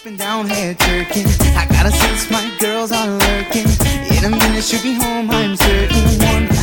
been down here jerking. I got a sense my girls are lurking. In a minute she'll be home, I'm certain. One